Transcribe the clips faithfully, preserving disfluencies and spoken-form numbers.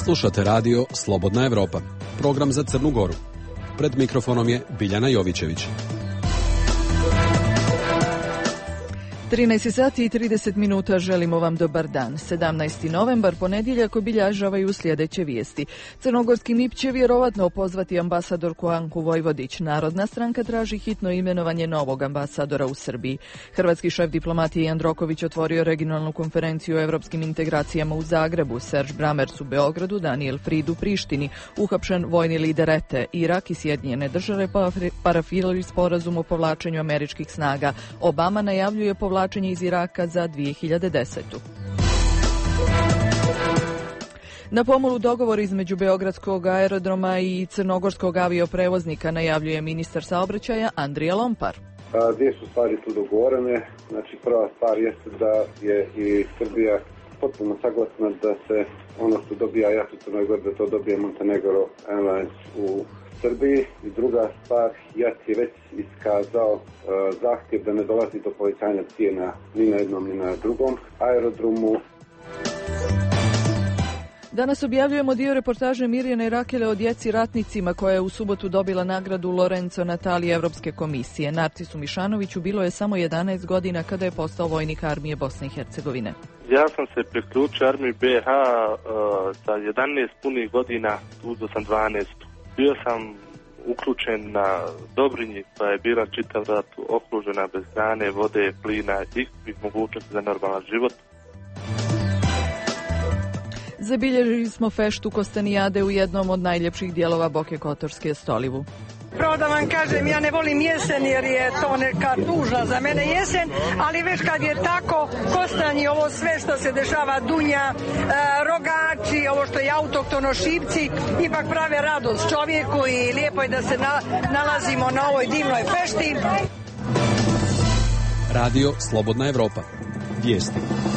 Slušate radio Slobodna Evropa, program za Crnu Goru. Pred mikrofonom je Biljana Jovićević. trinaest sati i trideset minuta, želimo vam dobar dan. sedamnaesti novembar, ponedjeljak, obilježavaju sljedeće vijesti. Crnogorski M I P će vjerovatno opozvati ambasadorku Anku Vojvodić. Narodna stranka traži hitno imenovanje novog ambasadora u Srbiji. Hrvatski šef diplomatije Jandroković otvorio regionalnu konferenciju o evropskim integracijama u Zagrebu. Serge Brammertz u Beogradu, Daniel Fried u Prištini. Uhapšen vojni lider E T E. Irak i Sjedinjene države parafirali sporazum o povlačenju američkih snaga. Obama najavljuje povlačenje iz Iraka za dvije hiljade desete. Na pomolu dogovor između Beogradskog aerodroma i crnogorskog avioprevoznika najavljuje ministar saobraćaja Andrija Lompar. Dvije su stvari tu dogovorene. Znači, prva stvar jeste da je i Srbija potpuno saglasna da se ono što dobija J A T u Crnoj Gori, da to dobije Montenegro Airlines u Srbiji. I druga stvar, J A T je već iskazao uh, zahtjev da ne dolazi do povećanja cijena ni na jednom ni na drugom aerodromu. Danas objavljujemo dio reportaže Mirjane Rakele o djeci ratnicima koja je u subotu dobila nagradu Lorenzo Natali Evropske komisije. Narcisu Mišanoviću bilo je samo jedanaest godina kada je postao vojnik armije Bosne i Hercegovine. Ja sam se priključio armiji B H uh, sa jedanaest punih godina, uzeo sam dvanaest. Bio sam uključen na Dobrinji, pa je bila čitav rat okružena bez hrane, vode, plina i ikakvih mogućnosti za normalan život. Zabilježili smo feštu Kostanijade u jednom od najljepših dijelova Boke Kotorske, Stolivu. Pravo da vam kažem, ja ne volim jesen jer je to neka tužna za mene jesen, ali već kad je tako, Kostanji, ovo sve što se dešava, Dunja, e, Rogači, ovo što je autoktono, Šipci, ipak prave radost čovjeku i lijepo je da se na, nalazimo na ovoj divnoj fešti. Radio Slobodna Evropa. Vijesti.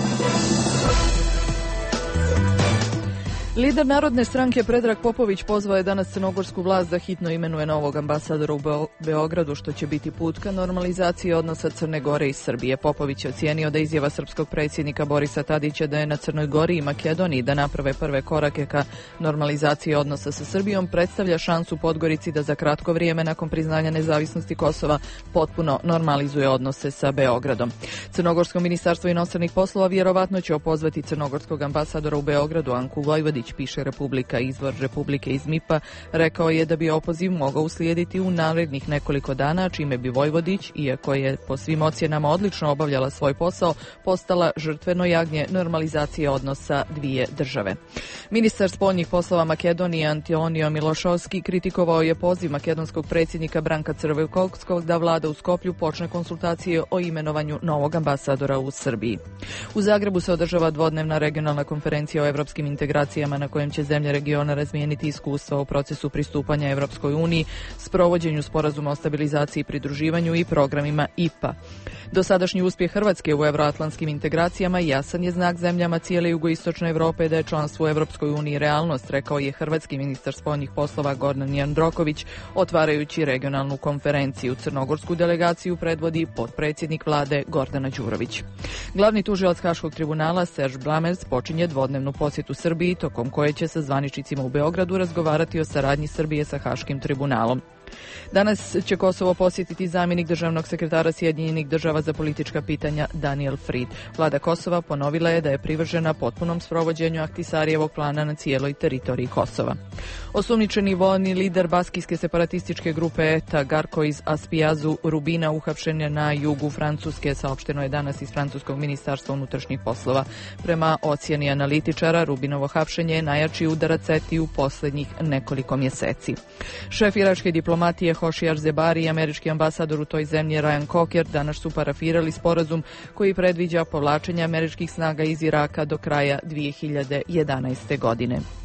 Lider Narodne stranke Predrag Popović pozvao je danas crnogorsku vlast da hitno imenuje novog ambasadora u Beogradu, što će biti put ka normalizaciji odnosa Crne Gore i Srbije. Popović je ocijenio da izjava srpskog predsjednika Borisa Tadića da je na Crnoj Gori i Makedoniji da naprave prve korake ka normalizaciji odnosa sa Srbijom predstavlja šansu Podgorici da za kratko vrijeme nakon priznanja nezavisnosti Kosova potpuno normalizuje odnose sa Beogradom. Crnogorsko ministarstvo inostranih poslova vjerovatno će opozvati crnogorskog ambasadora u Beogradu Anku Vojvodić, piše Republika. Izvor Republike iz M I P-a rekao je da bi opoziv mogao uslijediti u narednih nekoliko dana, čime bi Vojvodić, iako je po svim ocjenama odlično obavljala svoj posao, postala žrtveno jagnje normalizacije odnosa dvije države. Ministar spoljnih poslova Makedonije Antonio Milošovski kritikovao je poziv makedonskog predsjednika Branka Crvenkovskog da vlada u Skoplju počne konsultacije o imenovanju novog ambasadora u Srbiji. U Zagrebu se održava dvodnevna regionalna konferencija o evropskim integracijama na kojem će zemlje regiona razmijeniti iskustva u procesu pristupanja Evropskoj uniji, sprovođenju sporazuma o stabilizaciji i pridruživanju i programima I P A. Dosadašnji uspjeh Hrvatske u euroatlantskim integracijama jasan je znak zemljama cijele jugoistočne Europe da je članstvo u Evropskoj uniji realnost, rekao je hrvatski ministar spoljnih poslova Gordan Jandroković, otvarajući regionalnu konferenciju. Crnogorsku delegaciju predvodi potpredsjednik vlade Gordana Đurović. Glavni tužilac Haškog tribunala Serge Brammertz počinje dvodnevnu posjetu Srbiji, tokom koje će sa zvaničnicima u Beogradu razgovarati o saradnji Srbije sa Haškim tribunalom. Danas će Kosovo posjetiti zamjenik državnog sekretara Sjedinjenih država za politička pitanja Daniel Fried. Vlada Kosova ponovila je da je privržena potpunom sprovođenju Ahtisarijevog plana na cijeloj teritoriji Kosova. Osumnjičeni vojni lider baskijske separatističke grupe E T A Garko iz Aspijazu Rubina uhapšen je na jugu Francuske, saopšteno je danas iz francuskog ministarstva unutrašnjih poslova. Prema ocjeni analitičara, Rubinovo hapšenje je najjači udarac E T I u posljednjih nekoliko mjeseci. Šef iračke diplomatije Hošijar Zebari i američki ambasador u toj zemlji Ryan Coker danas su parafirali sporazum koji predviđa povlačenje američkih snaga iz Iraka do kraja dvije hiljade jedanaeste godine.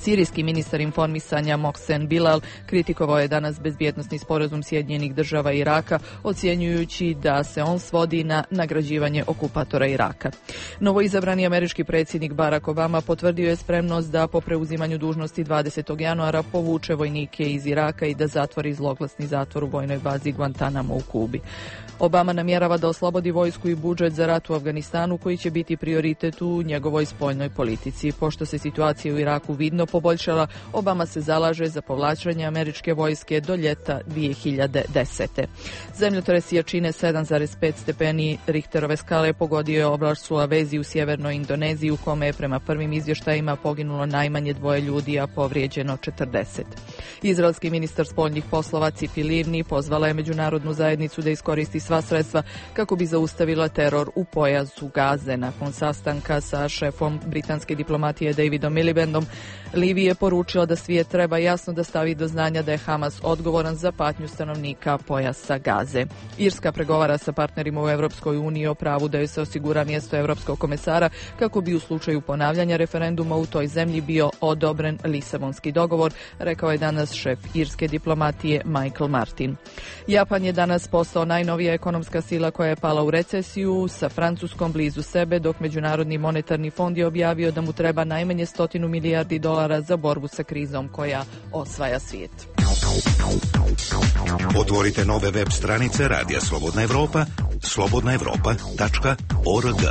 Sirijski ministar informisanja Mohsen Bilal kritikovao je danas bezbjednosni sporazum Sjedinjenih država i Iraka, ocjenjujući da se on svodi na nagrađivanje okupatora Iraka. Novoizabrani američki predsjednik Barack Obama potvrdio je spremnost da po preuzimanju dužnosti dvadesetog januara povuče vojnike iz Iraka i da zatvori zloglasni zatvor u vojnoj bazi Guantanamo u Kubi. Obama namjerava da oslobodi vojsku i budžet za rat u Afganistanu, koji će biti prioritet u njegovoj spoljnoj politici. Pošto se situacija u Iraku vidno poboljšala, Obama se zalaže za povlačenje američke vojske do ljeta dvije hiljade desete. Zemljotres jačine sedam zarez pet stepeni Richterove skale pogodio je oblast Sulawesi u sjevernoj Indoneziji, u kome je prema prvim izvještajima poginulo najmanje dvoje ljudi, a povrijeđeno četrdeset. Izraelski ministar spoljnih poslova Tzipi Livni pozvala je međunarodnu zajednicu da iskoristi sva sredstva kako bi zaustavila teror u pojasu Gaze. Nakon sastanka sa šefom britanske diplomatije Davidom Milibandom, Livi je poručila da svijet treba jasno da stavi do znanja da je Hamas odgovoran za patnju stanovnika pojasa Gaze. Irska pregovara sa partnerima u Europskoj uniji o pravu da joj se osigura mjesto europskog komesara kako bi u slučaju ponavljanja referenduma u toj zemlji bio odobren Lisabonski dogovor, rekao je danas šef irske diplomatije Michael Martin. Japan je danas postao najnovija ekonomska sila koja je pala u recesiju sa Francuskom blizu sebe, dok Međunarodni monetarni fond je objavio da mu treba najmanje stotinu milijardi dolara za borbu sa krizom koja osvaja svijet. Otvorite nove web stranice Radija Slobodna Evropa, slobodna evropa tačka org.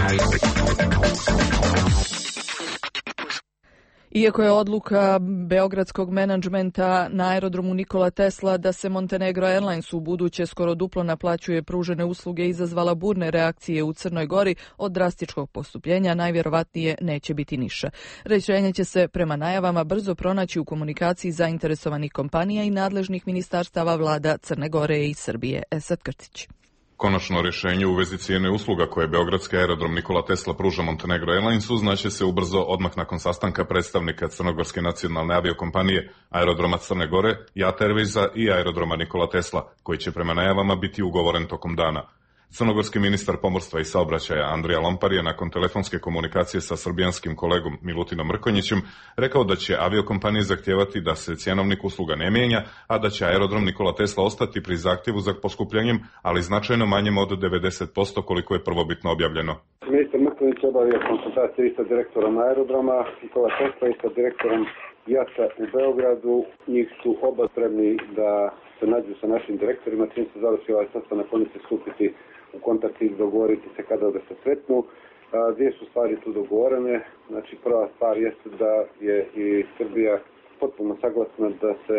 Iako je odluka beogradskog menadžmenta na aerodromu Nikola Tesla da se Montenegro Airlinesu u buduće skoro duplo naplaćuje pružene usluge izazvala burne reakcije u Crnoj Gori, od drastičkog postupljenja najvjerovatnije neće biti niša. Rješenje će se prema najavama brzo pronaći u komunikaciji zainteresovanih kompanija i nadležnih ministarstava vlada Crne Gore i Srbije. Esad Krtić. Konačno rješenje u vezi cijene usluga koje beogradski aerodrom Nikola Tesla pruža Montenegro Airlinesu znaće se ubrzo odmah nakon sastanka predstavnika Crnogorske nacionalne aviokompanije, aerodroma Crne Gore, Jat Airwaysa i aerodroma Nikola Tesla, koji će prema najavama biti ugovoren tokom dana. Crnogorski ministar pomorstva i saobraćaja Andrija Lompar je nakon telefonske komunikacije sa srbijanskim kolegom Milutinom Mrkonjićem rekao da će aviokompanije zahtijevati da se cjenovnik usluga ne mijenja, a da će aerodrom Nikola Tesla ostati pri zahtjevu za poskupljenjem, ali značajno manjem od devedeset posto koliko je prvobitno objavljeno. Ministar Mrkonjić obavio konsultacije i sa direktorom aerodroma Nikola Tesla i sa direktorom Jata u Beogradu. Njih su oba spremni da se nađu sa našim direktorima, čim se završi ovaj sastanak, oni će stupiti u kontakt i dogovoriti se kada da se sretnu. A, dvije su stvari tu dogovorene. Znači, prva stvar jeste da je i Srbija potpuno saglasna da se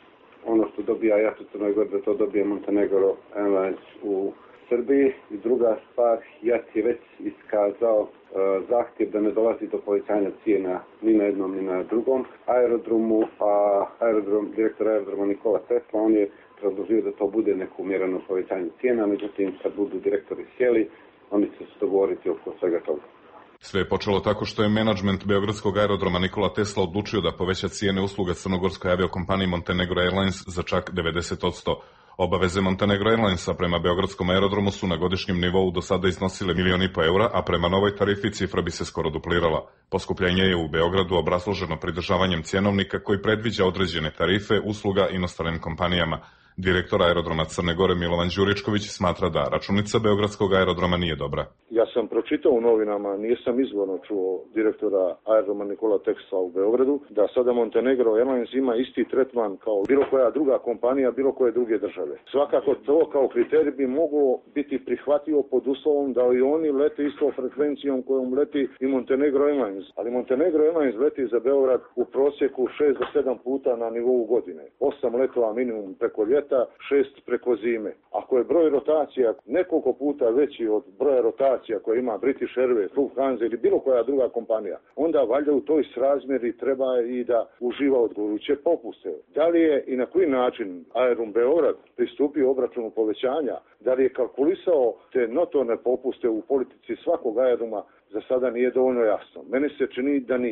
ono što dobija Jat u Crnoj Gori, da to dobije Montenegro Airlines u Srbiji. I druga stvar, Jat je već iskazao uh, zahtjev da ne dolazi do povećanja cijena ni na jednom ni na drugom aerodromu, a aerodrom, direktor aerodroma Nikola Tesla, on je predložio da to bude neko umjereno povećanje cijena, međutim kad budu direktori sjeli, oni će se dogovoriti oko svega toga. Sve je počelo tako što je menadžment beogradskog aerodroma Nikola Tesla odlučio da poveća cijene usluga crnogorskoj aviokompaniji Montenegro Airlines za čak devedeset posto. Obaveze Montenegro Airlinesa prema beogradskom aerodromu su na godišnjem nivou do sada iznosile milijon i po eura, a prema novoj tarifi cifra bi se skoro duplirala. Poskupljenje je u Beogradu obrazloženo pridržavanjem cjenovnika koji predviđa određene tarife usluga inostranim kompanijama. Direktor aerodroma Crne Gore Milovan Đuričković smatra da računica beogradskog aerodroma nije dobra. Ja sam pročitao u novinama, nisam izvorno čuo direktora aerodroma Nikola Tesla u Beogradu, da sada Montenegro Airlines ima isti tretman kao bilo koja druga kompanija, bilo koje druge države. Svakako to kao kriterij bi moglo biti prihvatljivo pod uslovom da i oni lete isto frekvencijom kojom leti i Montenegro Airlines. Ali Montenegro Airlines leti za Beograd u prosjeku šest do sedam puta na nivou godine. osam letova minimum preko ljeta, šest preko zime. Ako je broj rotacija nekoliko puta veći od broja rotacija koje ima British Airways, Lufthansa ili bilo koja druga kompanija, onda valjda u toj srazmjeri treba i da uživa odgovarajuće popuste. Da li je i na koji način Aerodrom Beograd pristupio obračunu povećanja, da li je kalkulisao te notorne popuste u politici svakog aerodroma, za sada nije dovoljno jasno. Meni se čini da nije.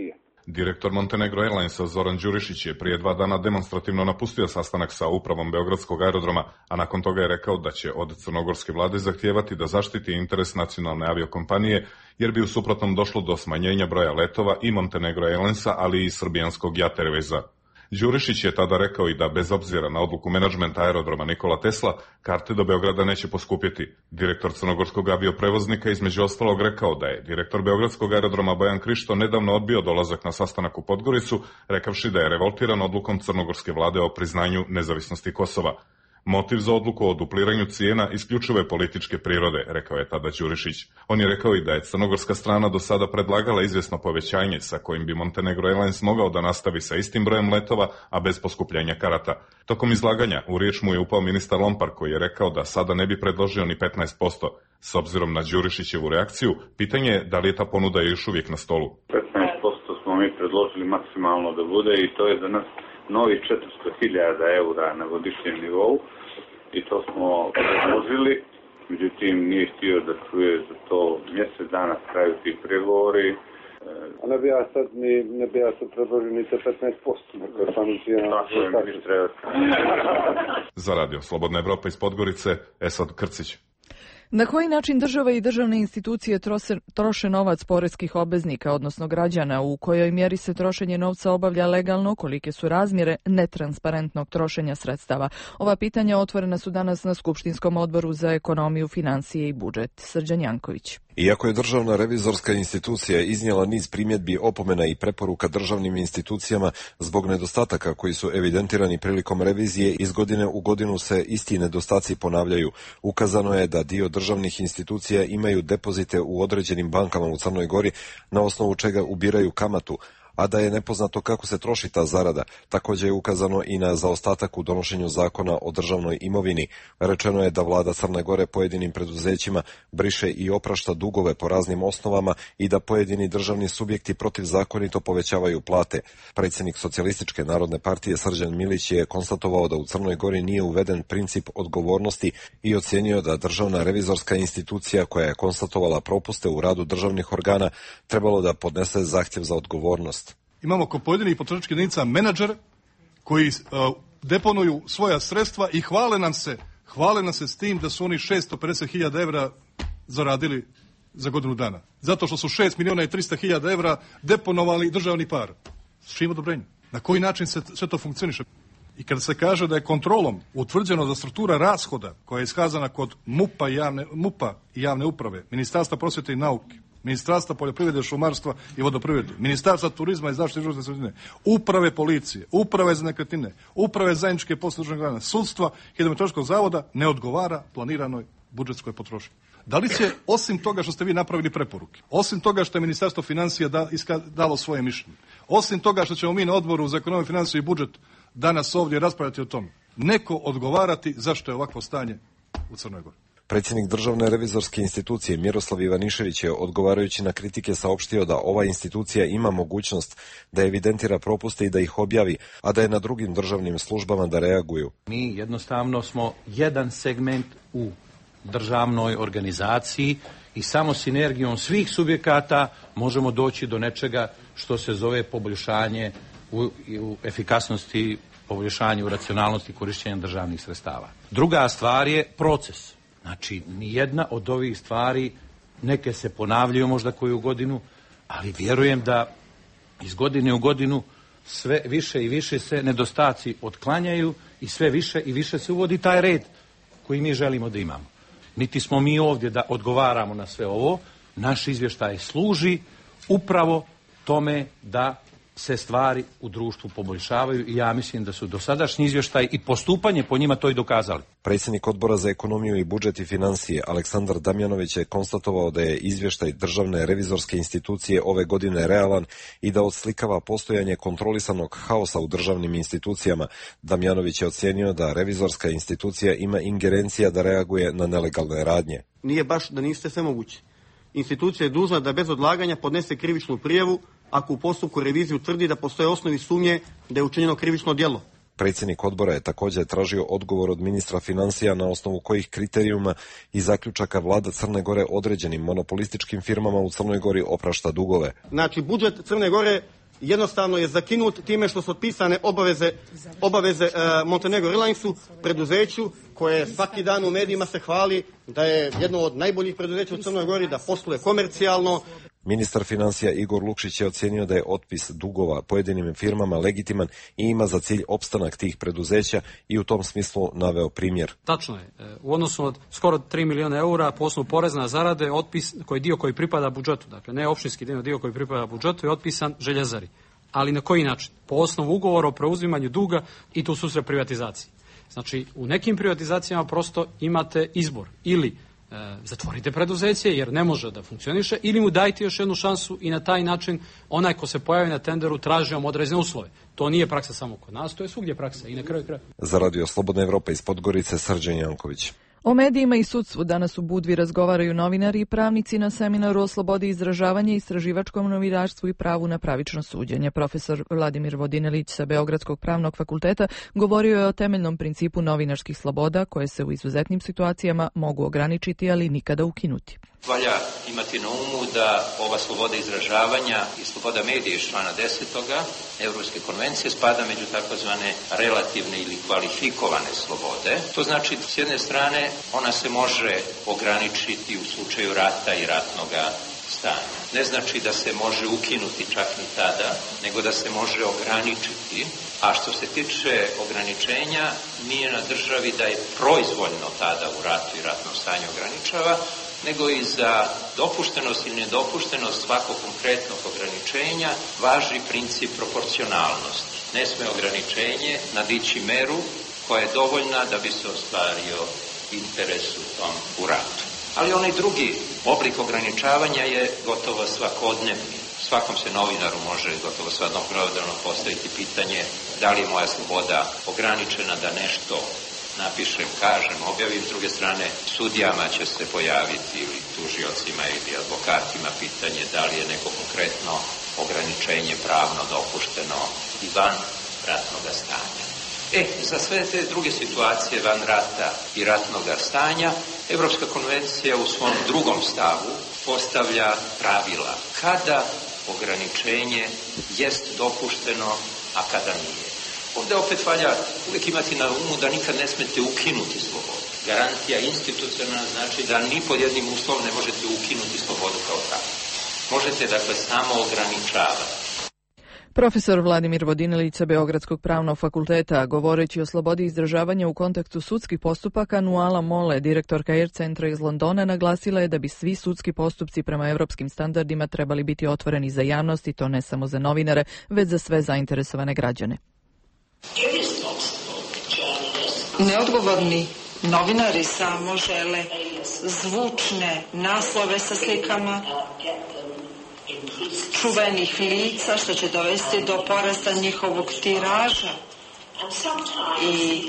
Direktor Montenegro Airlinesa Zoran Đurišić je prije dva dana demonstrativno napustio sastanak sa upravom Beogradskog aerodroma, a nakon toga je rekao da će od crnogorske vlade zahtijevati da zaštiti interes nacionalne aviokompanije, jer bi u suprotnom došlo do smanjenja broja letova i Montenegro Airlinesa, ali i srbijanskog Jat Airwaysa. Đurišić je tada rekao i da bez obzira na odluku menadžmenta aerodroma Nikola Tesla, karte do Beograda neće poskupjeti. Direktor crnogorskog avioprevoznika između ostalog rekao da je direktor Beogradskog aerodroma Bojan Krišto nedavno odbio dolazak na sastanak u Podgoricu, rekavši da je revoltiran odlukom crnogorske vlade o priznanju nezavisnosti Kosova. Motiv za odluku o dupliranju cijena isključive političke prirode, rekao je tada Đurišić. On je rekao i da je crnogorska strana do sada predlagala izvjesno povećanje sa kojim bi Montenegro Airlines mogao da nastavi sa istim brojem letova, a bez poskupljenja karata. Tokom izlaganja u riječ mu je upao ministar Lompar koji je rekao da sada ne bi predložio ni petnaest posto. S obzirom na Đurišićevu reakciju, pitanje je da li je ta ponuda još uvijek na stolu. petnaest posto smo mi predložili maksimalno da bude i to je za nas novi četiristo hiljada eura na godišnjem nivou i to smo predložili, međutim nije htio da čuje za to mjesec dana traju ti pregovori. A ne bi ja sad, ni, ne bi ja sad predložio ni te petnaest posto. Tako je, mi bi trebati. Za radio Slobodna Evropa iz Podgorice, Esad Krcić. Na koji način država i državne institucije trose, troše novac poreskih obveznika, odnosno građana, u kojoj mjeri se trošenje novca obavlja legalno, kolike su razmjere netransparentnog trošenja sredstava? Ova pitanja otvorena su danas na Skupštinskom odboru za ekonomiju, financije i budžet. Srđan Janković. Iako je državna revizorska institucija iznijela niz primjedbi, opomena i preporuka državnim institucijama zbog nedostataka koji su evidentirani prilikom revizije, iz godine u godinu se isti nedostaci ponavljaju. Ukazano je da dio državnih institucija imaju depozite u određenim bankama u Crnoj Gori, na osnovu čega ubiraju kamatu, a da je nepoznato kako se troši ta zarada. Također je ukazano i na zaostatak u donošenju zakona o državnoj imovini. Rečeno je da vlada Crne Gore pojedinim preduzećima briše i oprašta dugove po raznim osnovama i da pojedini državni subjekti protivzakonito povećavaju plate. Predsjednik Socijalističke narodne partije Srđan Milić je konstatovao da u Crnoj Gori nije uveden princip odgovornosti i ocijenio da državna revizorska institucija koja je konstatovala propuste u radu državnih organa trebalo da podnese zahtjev za odgovornost. Imamo kod pojedinih potrošačkih jedinica menadžere koji uh, deponuju svoja sredstva i hvale nam se, hvale nam se s tim da su oni šesto pedeset hiljada evra zaradili za godinu dana. Zato što su šest milijuna i trista hiljada evra deponovali državni par. S čim odobrenjem? Na koji način se sve to funkcioniše? I kada se kaže da je kontrolom utvrđeno da struktura rashoda koja je iskazana kod MUP-a i javne, MUP-a i javne uprave, Ministarstva prosvjete i nauke, Ministarstva poljoprivrede, šumarstva i vodoprivrede, Ministarstva turizma i zaštite životne sredine, uprave policije, uprave za nekretnine, uprave zajedničke poslove državnog organa, sudstva, hidrometeorološkog zavoda ne odgovara planiranoj budžetskoj potrošnji. Da li će, osim toga što ste vi napravili preporuke, osim toga što je Ministarstvo financija da, iska, dalo svoje mišljenje, osim toga što ćemo mi na odboru za ekonomiju, financiju i budžet danas ovdje raspravljati o tome, neko odgovarati zašto je ovakvo stanje u Crnoj Gori? Predsjednik državne revizorske institucije Miroslav Ivanišević je odgovarajući na kritike saopštio da ova institucija ima mogućnost da evidentira propuste i da ih objavi, a da je na drugim državnim službama da reaguju. Mi jednostavno smo jedan segment u državnoj organizaciji i samo sinergijom svih subjekata možemo doći do nečega što se zove poboljšanje u, u efikasnosti, poboljšanje u racionalnosti korištenja državnih sredstava. Druga stvar je proces. Znači, nijedna od ovih stvari, neke se ponavljaju možda koju godinu, ali vjerujem da iz godine u godinu sve više i više se nedostaci otklanjaju i sve više i više se uvodi taj red koji mi želimo da imamo. Niti smo mi ovdje da odgovaramo na sve ovo, naš izvještaj služi upravo tome da se stvari u društvu poboljšavaju i ja mislim da su dosadašnji izvještaj i postupanje po njima to i dokazali. Predsjednik Odbora za ekonomiju i budžet i financije Aleksandar Damjanović je konstatovao da je izvještaj državne revizorske institucije ove godine realan i da odslikava postojanje kontrolisanog haosa u državnim institucijama. Damjanović je ocijenio da revizorska institucija ima ingerencija da reaguje na nelegalne radnje. Nije baš da niste sve mogući. Institucija je dužna da bez odlaganja podnese krivičnu prijavu ako u postupku revizije utvrdi da postoje osnovi sumnje da je učinjeno krivično djelo. Predsjednik odbora je također tražio odgovor od ministra financija na osnovu kojih kriterijuma i zaključaka vlada Crne Gore određenim monopolističkim firmama u Crnoj Gori oprašta dugove. Znači, budžet Crne Gore jednostavno je zakinut time što su otpisane obaveze, obaveze uh, Montenegro Airlinesu, preduzeću koje svaki dan u medijima se hvali da je jedno od najboljih preduzeća u Crnoj Gori, da posluje komercijalno. Ministar financija Igor Lukšić je ocjenio da je otpis dugova pojedinim firmama legitiman i ima za cilj opstanak tih preduzeća i u tom smislu naveo primjer. Tačno je. U odnosu od skoro tri miliona eura po osnovu poreza na zarade, otpis koji dio koji pripada budžetu, dakle ne opštinski dio, dio koji pripada budžetu je otpisan Željezari. Ali na koji način? Po osnovu ugovora o preuzimanju duga i tu susret privatizaciji. Znači, u nekim privatizacijama prosto imate izbor. Ili e, zatvorite preduzeće jer ne može da funkcioniše, ili mu dajte još jednu šansu i na taj način onaj ko se pojavi na tenderu traži vam određene uslove. To nije praksa samo kod nas, to je svugdje praksa i na kraju kraja. Za Radio Slobodna Evropa iz Podgorice, Srđan Janković. O medijima i sudstvu danas u Budvi razgovaraju novinari i pravnici na seminaru o slobodi izražavanja, istraživačkom novinarstvu i pravu na pravično suđenje. Profesor Vladimir Vodinelić sa Beogradskog pravnog fakulteta govorio je o temeljnom principu novinarskih sloboda koje se u izuzetnim situacijama mogu ograničiti, ali nikada ukinuti. Valja imati na umu da ova sloboda izražavanja i sloboda medija iz člana desetoga Europske konvencije spada među takozvane relativne ili kvalifikovane slobode. To znači, s jedne strane, ona se može ograničiti u slučaju rata i ratnoga stanja. Ne znači da se može ukinuti čak ni tada, nego da se može ograničiti. A što se tiče ograničenja, nije na državi da je proizvoljno tada u ratu i ratnom stanju ograničava, nego i za dopuštenost ili nedopuštenost svakog konkretnog ograničenja važi princip proporcionalnosti. Ne sme ograničenje nadići meru koja je dovoljna da bi se ostvario interes u tom u ratu. Ali onaj drugi oblik ograničavanja je gotovo svakodnevni. Svakom se novinaru može gotovo svakodnevno postaviti pitanje da li je moja sloboda ograničena da nešto napišem, kažem, objavim. S druge strane, sudijama će se pojaviti ili tužiocima ili advokatima pitanje da li je neko konkretno ograničenje pravno dopušteno i van ratnoga stanja. E, za sve te druge situacije van rata i ratnoga stanja, Evropska konvencija u svom drugom stavu postavlja pravila kada ograničenje jest dopušteno, a kada nije. Ovdje opet valja uvijek imati na umu da nikad ne smete ukinuti slobodu. Garantija institucionalna znači da ni pod jednim uslovom ne možete ukinuti slobodu kao takvu. Možete, dakle, samo ograničavati. Profesor Vladimir Vodinelić sa Beogradskog pravnog fakulteta, govoreći o slobodi izražavanja u kontekstu sudskih postupaka, Nuala Mole, direktorka E R centra iz Londona, naglasila je da bi svi sudski postupci prema evropskim standardima trebali biti otvoreni za javnost i to ne samo za novinare, već za sve zainteresovane građane. Neodgovorni novinari samo žele zvučne naslove sa slikama čuvenih lica, što će dovesti do porasta njihovog tiraža. I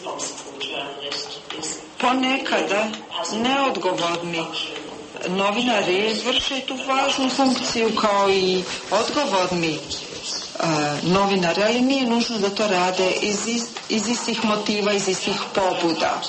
ponekada neodgovorni novinari vrše tu važnu funkciju kao i odgovorni novinari, ali nije nužno da to rade iz, iz istih motiva, iz istih pobuda.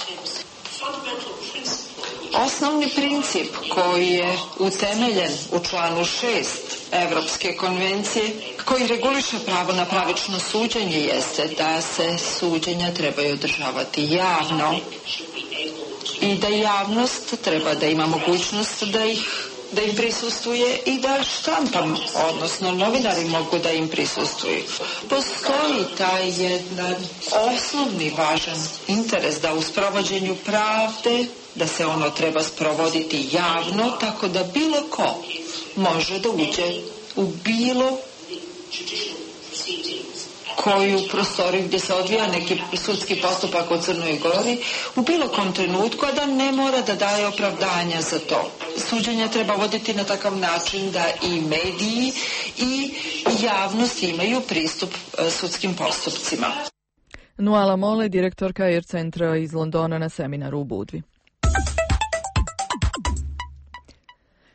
Osnovni princip koji je utemeljen u članu šest Evropske konvencije, koji reguliše pravo na pravično suđenje, jeste da se suđenja trebaju održavati javno i da javnost treba da ima mogućnost da ih da im prisustuje i da štampam, odnosno novinari mogu da im prisustvuju. Postoji taj jedan osnovni važan interes da u sprovođenju pravde, da se ono treba sprovoditi javno, tako da bilo ko može da uđe u bilo koju prostoriju gdje se odvija neki sudski postupak u Crnoj Gori u bilo kom trenutku, a da ne mora da daje opravdanja za to. Suđenja treba voditi na takav način da i mediji i javnost imaju pristup sudskim postupcima. Nuala Mole, direktorka E R centra iz Londona na seminaru u Budvi.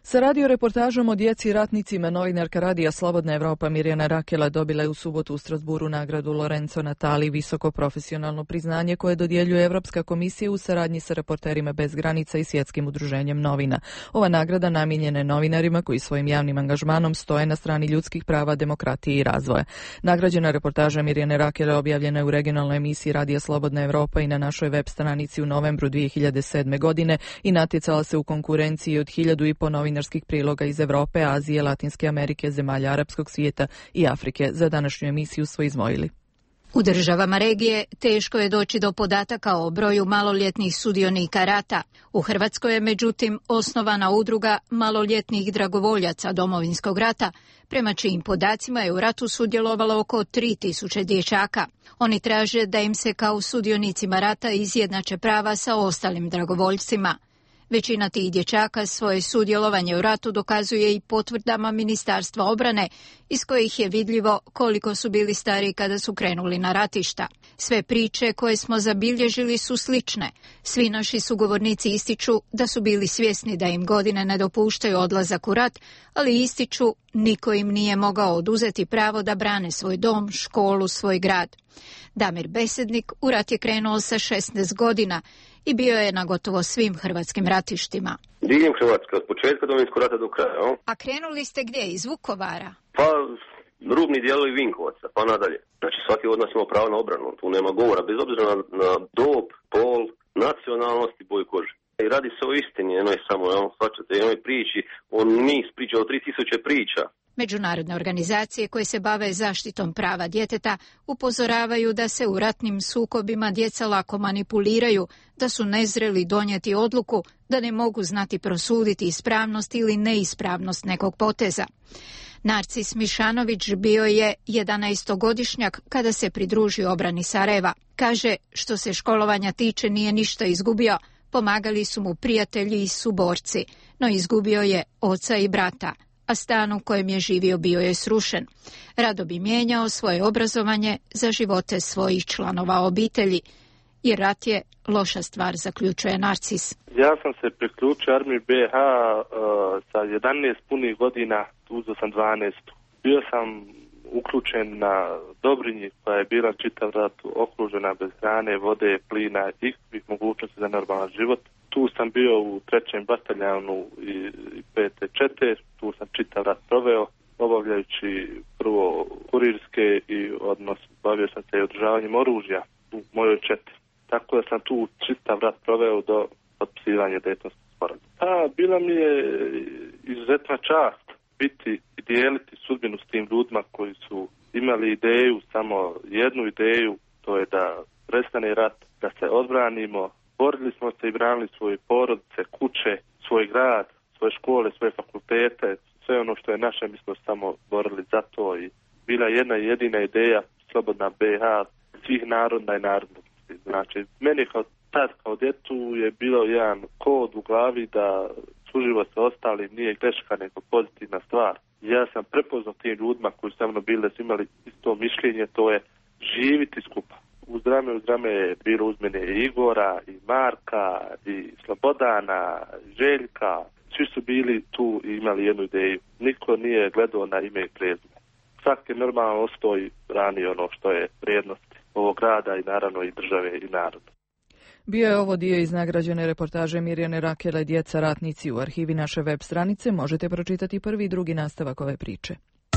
Sa radio reportažom o djeci i ratnicima novinarka Radija Slobodna Evropa Mirjana Rakela dobila je u subotu u Strasburu nagradu Lorenzo Natali, visoko profesionalno priznanje koje dodjeljuje Evropska komisija u saradnji sa Reporterima bez granica i Svjetskim udruženjem novina. Ova nagrada namijenjena je novinarima koji svojim javnim angažmanom stoje na strani ljudskih prava, demokratije i razvoja. Nagrađena reportaža Mirjane Rakele objavljena je u regionalnoj emisiji Radija Slobodna Evropa i na našoj web stranici u novembru dvije hiljade sedme. godine i natjecala se u konkurenciji od hiljadu i po novinarskih priloga iz Evrope, Azije, Latinske Amerike, zemalja arapskog svijeta i Afrike. Za današnju emisiju smo izdvojili. U državama regije teško je doći do podataka o broju maloljetnih sudionika rata. U Hrvatskoj je međutim osnovana udruga maloljetnih dragovoljaca Domovinskog rata, prema čijim podacima je u ratu sudjelovalo oko tri tisuće dječaka. Oni traže da im se kao sudionicima rata izjednače prava sa ostalim dragovoljcima. Većina tih dječaka svoje sudjelovanje u ratu dokazuje i potvrdama Ministarstva obrane, iz kojih je vidljivo koliko su bili stari kada su krenuli na ratišta. Sve priče koje smo zabilježili su slične. Svi naši sugovornici ističu da su bili svjesni da im godine ne dopuštaju odlazak u rat, ali ističu niko im nije mogao oduzeti pravo da brane svoj dom, školu, svoj grad. Damir Besednik u rat je krenuo sa šesnaest godina i bio je na gotovo svim hrvatskim ratištima. Diljem Hrvatske, od početka Domovinskog rata do kraja. O? A krenuli ste gdje? Iz Vukovara? Pa, rubni dijelovi Vinkovaca, pa nadalje. Znači, svaki od nas ima pravo na obranu, tu nema govora, bez obzira na, na dob, pol, nacionalnost i boju kože. I radi se o istini, jednoj samo, ja, svačate, jednoj priči, on niz priča, o tri tisuće priča. Međunarodne organizacije koje se bave zaštitom prava djeteta upozoravaju da se u ratnim sukobima djeca lako manipuliraju, da su nezreli donijeti odluku, da ne mogu znati prosuditi ispravnost ili neispravnost nekog poteza. Narcis Mišanović bio je jedanaestogodišnjak kada se pridružio obrani Sarajeva. Kaže, što se školovanja tiče nije ništa izgubio, pomagali su mu prijatelji i suborci, no izgubio je oca i brata, a stan u kojem je živio bio je srušen. Rado bi mijenjao svoje obrazovanje za živote svojih članova obitelji, jer rat je loša stvar, zaključuje Narcis. Ja sam se priključio armiji B H uh, sa jedanaest punih godina, uzeo sam dvanaest. Bio sam uključen na Dobrinji, koja je bila čitav rat okružena bez hrane, vode, plina i ikakvih mogućnosti za normalan život. Tu sam bio u trećem bataljanu i pete čete, tu sam čitav rat proveo, obavljajući prvo kurirske i odnos, bavio sam se i održavanjem oružja u mojoj četi. Tako da sam tu čitav rat proveo do potpisivanja Dejtonskog sporazuma. A bila mi je izuzetna čast biti i dijeliti sudbinu s tim ljudima koji su imali ideju, samo jednu ideju, to je da prestane rat, da se odbranimo. Borili smo se i branili svoje porodice, kuće, svoj grad, svoje škole, svoje fakultete, sve ono što je naše, mi smo samo borili za to i bila jedna jedina ideja, slobodna B H, svih narodna i narodnosti. Znači, meni kao tad, kao djetu je bilo jedan kod u glavi da suživot sa ostalim nije greška nego pozitivna stvar. Ja sam prepoznao tim ljudima koji su mnom bili da su imali isto mišljenje, to je živiti skupa. Uz rame, uz rame je bilo uz mene i Igora, i Marka, i Slobodana, i Željka. Svi su bili tu i imali jednu ideju. Niko nije gledao na ime i prezime. Svaki normalno ostao i brani ono što je vrijednost ovog grada i naravno i države i naroda. Bio je ovo dio iz nagrađene reportaže Mirjane Rakele Djeca ratnici. U arhivi naše web stranice možete pročitati prvi i drugi nastavak ove priče.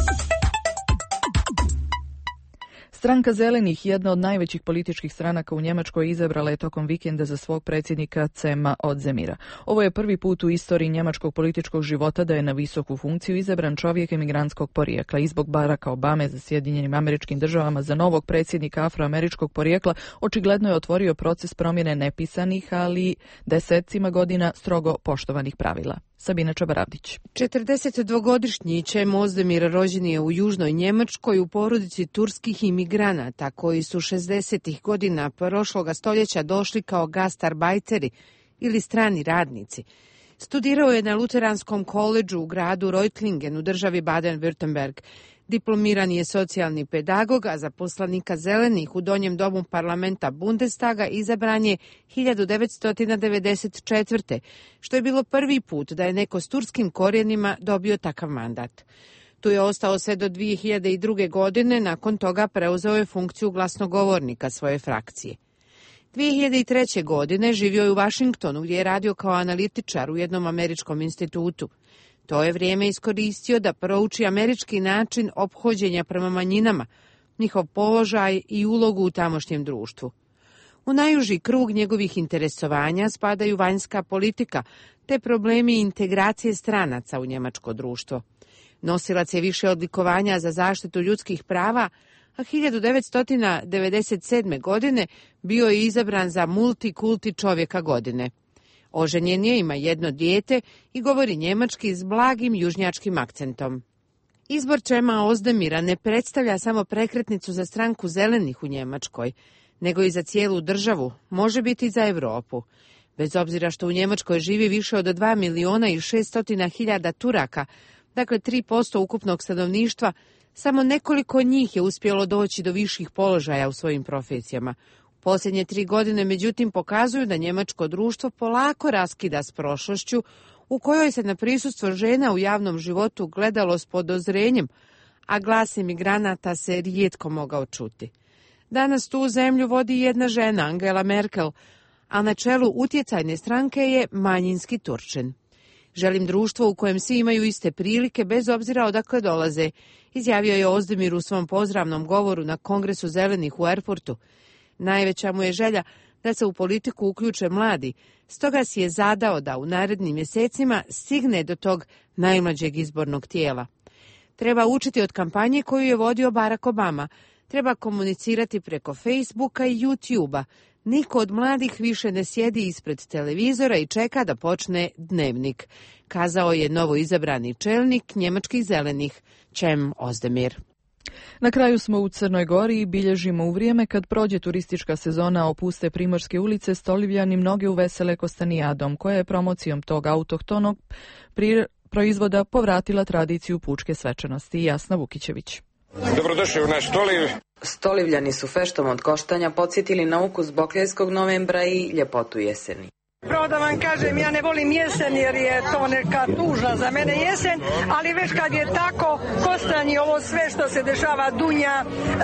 Stranka Zelenih, jedna od najvećih političkih stranaka u Njemačkoj, izabrala je tokom vikenda za svog predsjednika Cema Odzemira. Ovo je prvi put u istoriji njemačkog političkog života da je na visoku funkciju izabran čovjek emigrantskog porijekla. Izbog Baracka Obame za Sjedinjenim Američkim Državama za novog predsjednika afroameričkog porijekla očigledno je otvorio proces promjene nepisanih, ali desecima godina strogo poštovanih pravila. Sabina Čabaravdić. četrdesetdvogodišnji Cem Ozdemir rođen je u južnoj Njemačkoj u porodici turskih imigranata koji su šezdesetih godina prošloga stoljeća došli kao gastarbajteri ili strani radnici. Studirao je na Luteranskom koledžu u gradu Reutlingen u državi Baden-Württemberg. Diplomirani je socijalni pedagog, a za poslanika Zelenih u donjem domu parlamenta Bundestaga izabran je hiljadu devetsto devedeset četvrte. što je bilo prvi put da je neko s turskim korijenima dobio takav mandat. Tu je ostao sve do dvije hiljade druge. godine, nakon toga preuzeo je funkciju glasnogovornika svoje frakcije. dvije hiljade treće. godine živio je u Vašingtonu, gdje je radio kao analitičar u jednom američkom institutu. To je vrijeme iskoristio da prouči američki način ophođenja prema manjinama, njihov položaj i ulogu u tamošnjem društvu. U najuži krug njegovih interesovanja spadaju vanjska politika te problemi integracije stranaca u njemačko društvo. Nosilac je više odlikovanja za zaštitu ljudskih prava, a hiljadu devetsto devedeset sedme. godine bio je izabran za multikulti čovjeka godine. Oženjen je, ima jedno dijete i govori njemački s blagim južnjačkim akcentom. Izbor Cema Ozdemira ne predstavlja samo prekretnicu za stranku Zelenih u Njemačkoj, nego i za cijelu državu, može biti i za Europu. Bez obzira što u Njemačkoj živi više od dva miliona i šeststotina hiljada Turaka, dakle tri posto ukupnog stanovništva, samo nekoliko njih je uspjelo doći do viših položaja u svojim profesijama. Posljednje tri godine, međutim, pokazuju da njemačko društvo polako raskida s prošlošću u kojoj se na prisustvo žena u javnom životu gledalo s podozrenjem, a glas imigranata se rijetko mogao čuti. Danas tu zemlju vodi jedna žena, Angela Merkel, a na čelu utjecajne stranke je manjinski Turčin. Želim društvo u kojem svi imaju iste prilike bez obzira odakle dolaze, izjavio je Ozdemir u svom pozdravnom govoru na Kongresu Zelenih u Erfurtu. Najveća mu je želja da se u politiku uključe mladi, stoga si je zadao da u narednim mjesecima stigne do tog najmlađeg izbornog tijela. Treba učiti od kampanje koju je vodio Barack Obama, treba komunicirati preko Facebooka i YouTubea. Niko od mladih više ne sjedi ispred televizora i čeka da počne dnevnik, kazao je novo izabrani čelnik njemačkih Zelenih, Cem Ozdemir. Na kraju smo u Crnoj Gori i bilježimo u vrijeme kad prođe turistička sezona opuste primorske ulice Stolivljani mnoge uvesele kostanijadom, koja je promocijom tog autohtonog pri... proizvoda povratila tradiciju pučke svečanosti. Jasna Vukićević. Dobrodošli u naš Stoliv. Stolivljani su feštom od koštanja podsjetili na ukus bokljajskog novembra i ljepotu jeseni. Pravo da vam kažem, ja ne volim jesen jer je to neka tužna za mene jesen, ali već kad je tako, kostanji, ovo sve što se dešava, dunja, e,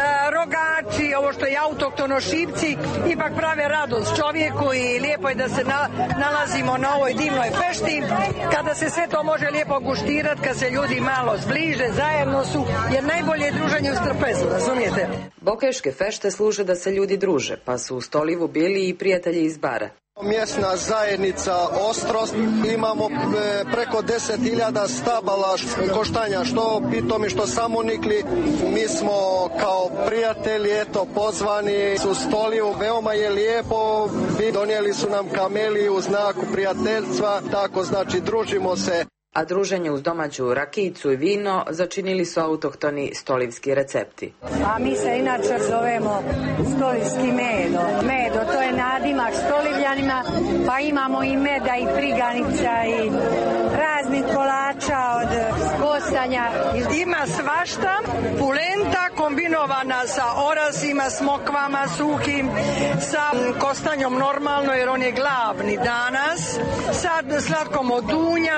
rogači, ovo što je autohtono, šipci, ipak prave radost čovjeku i lijepo je da se na, nalazimo na ovoj divnoj fešti, kada se sve to može lijepo guštirati, kad se ljudi malo zbliže, zajedno su, jer najbolje je druženje u strpezu, razumijete? Boklješke fešte služe da se ljudi druže, pa su u Stolivu bili i prijatelji iz bara. Mjesna zajednica Ostrost, imamo preko deset hiljada stabala koštanja, što pitomi, što samonikli. Mi smo kao prijatelji, eto, pozvani su Stolivu, veoma je lijepo, donijeli su nam kameli u znaku prijateljstva, tako znači družimo se. A druženje uz domaću rakijicu i vino začinili su autohtoni stolivski recepti. A mi se inače zovemo stolivski medo. Medo, to je nadimak Stolivljanima, pa imamo i meda i priganica i raznih kolača od kostanja. Ima svašta, pulenta kombinovana sa orasima, smokvama, suhim, sa kostanjom normalno jer on je glavni danas, sad slatkom od dunja.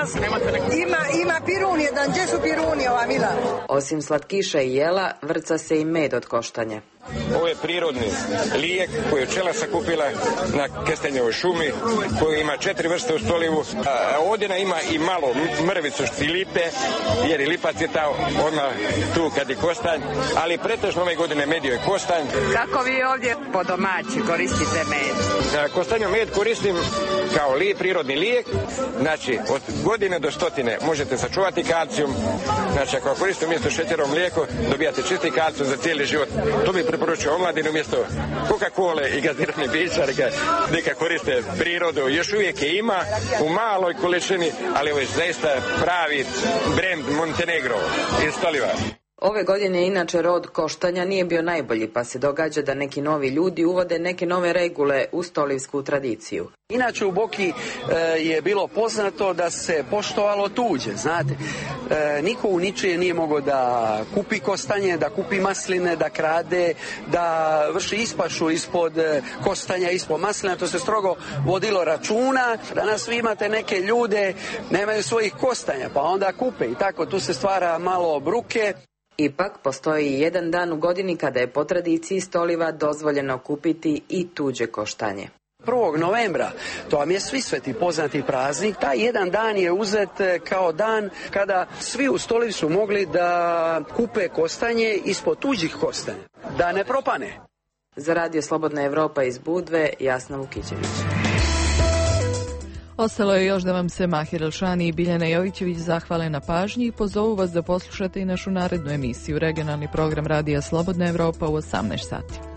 Ima, ima pirun jedan, gdje su piruni ova Mila? Osim slatkiša i jela, vrca se i med od koštanja. Ovo je prirodni lijek koji je pčela sakupila na kestenjevoj šumi, koji ima četiri vrste u Stolivu. A ovdje ima i malo mrvicu lipe, jer je lipa cvjeta odmah tu kad je kostanj, ali pretežno ove godine medio je kostanj. Kako vi ovdje po domaći koristite med? Za kostanju med koristim kao li, prirodni lijek, znači od godine do stotine možete sačuvati kalcijum, znači ako koristite umjesto šećera mlijeko dobijate čisti kalcijum za cijeli život. To bi preporučio omladinu umjesto Coca-Cola i gaziranih pića, neka, neka koriste prirodu. Još uvijek je ima u maloj količini, ali ovo je zaista pravi brend Montenegro iz Stoliva. Ove godine inače rod koštanja nije bio najbolji, pa se događa da neki novi ljudi uvode neke nove regule u stolivsku tradiciju. Inače u Boki e, je bilo poznato da se poštovalo tuđe, znate. E, niko u ničije nije mogao da kupi kostanje, da kupi masline, da krade, da vrši ispašu ispod kostanja, ispod maslina. To se strogo vodilo računa. Danas vi imate neke ljude, nemaju svojih kostanja, pa onda kupe i tako. Tu se stvara malo bruke. Ipak, postoji jedan dan u godini kada je po tradiciji stoliva dozvoljeno kupiti i tuđe koštanje. prvog novembra, to vam je Svisveti poznati praznik, taj jedan dan je uzet kao dan kada svi u Stolivi su mogli da kupe kostanje ispod tuđih kostanja, da ne propane. Za Radio Slobodna Evropa iz Budve, Jasna Vukićević. Ostalo je još da vam se Mahir Elšani i Biljana Jovićević zahvale na pažnji i pozovu vas da poslušate i našu narednu emisiju, regionalni program Radija Slobodna Evropa u osamnaest sati.